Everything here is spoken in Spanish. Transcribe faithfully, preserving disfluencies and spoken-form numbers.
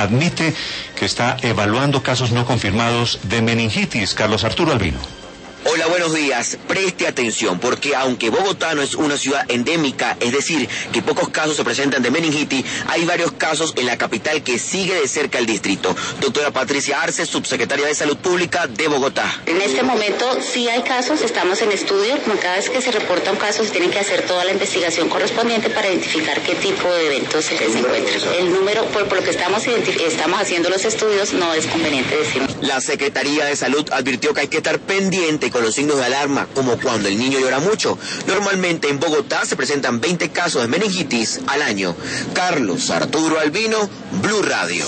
admite que está evaluando casos no confirmados de meningitis. Carlos Arturo Albino. Hola, buenos días. Preste atención, porque aunque Bogotá no es una ciudad endémica, es decir, que pocos casos se presentan de meningitis, hay varios casos en la capital que sigue de cerca el distrito. Doctora Patricia Arce, subsecretaria de Salud Pública de Bogotá. En este momento sí hay casos, estamos en estudio. Como cada vez que se reporta un caso, se tiene que hacer toda la investigación correspondiente para identificar qué tipo de eventos se les encuentra. El número, por, por lo que estamos, estamos haciendo los estudios, no es conveniente decirlo. La Secretaría de Salud advirtió que hay que estar pendiente con los signos de alarma, como cuando el niño llora mucho. Normalmente en Bogotá se presentan veinte casos de meningitis al año. Carlos Arturo Albino, Blue Radio.